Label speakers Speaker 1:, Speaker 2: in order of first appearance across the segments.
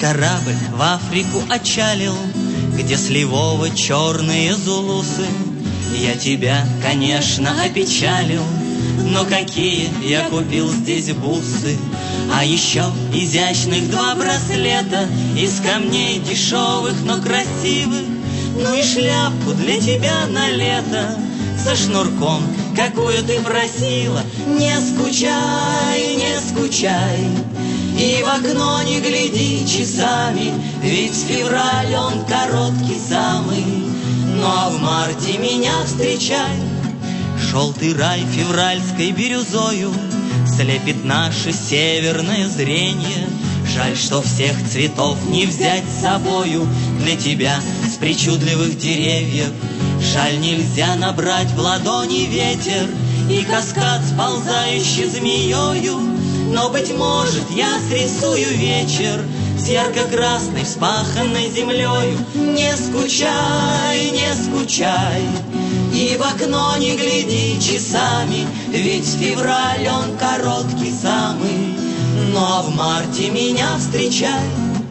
Speaker 1: корабль в Африку отчалил, где сливово черные зулусы. Я тебя, конечно, опечалил, но какие я купил здесь бусы. А еще изящных 2 браслета из камней дешевых, но красивых. Ну и шляпку для тебя на лето со шнурком, какую ты просила. Не скучай, не скучай, и в окно не гляди часами, ведь февраль он короткий самый. Ну а в марте меня встречай. Желтый рай февральской бирюзою слепит наше северное зрение. Жаль, что всех цветов не взять с собою для тебя с причудливых деревьев. Жаль, нельзя набрать в ладони ветер и каскад, сползающий змеёю. Но, быть может, я срисую вечер с ярко-красной вспаханной землею. Не скучай, не скучай, и в окно не гляди часами, ведь февраль он короткий самый. Но в марте меня встречай.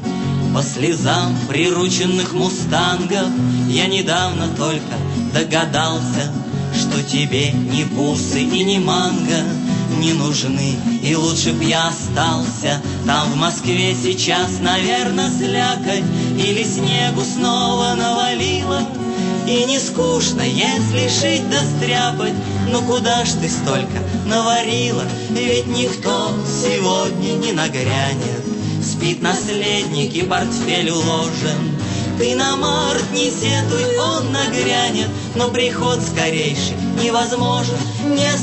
Speaker 1: По слезам прирученных мустангов я недавно только догадался, что тебе ни бусы и ни манго не нужны, и лучше б я остался. Там в Москве сейчас, наверное, слякоть или снегу снова навалило. И не скучно, если шить да стряпать, но куда ж ты столько наварила? Ведь никто сегодня не нагрянет, спит наследник и портфель уложен. Ты на март не сетуй, он нагрянет, но приход скорейший невозможен. Не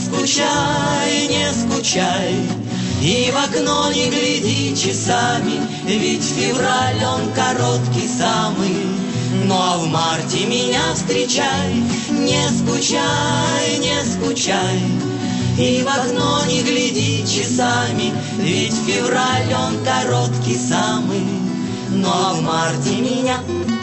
Speaker 1: скучай, не скучай, и в окно не гляди часами, ведь февраль он короткий самый. Ну а в марте меня встречай. Не скучай, не скучай, и в окно не гляди часами, ведь февраль он короткий самый. Ну а в марте меня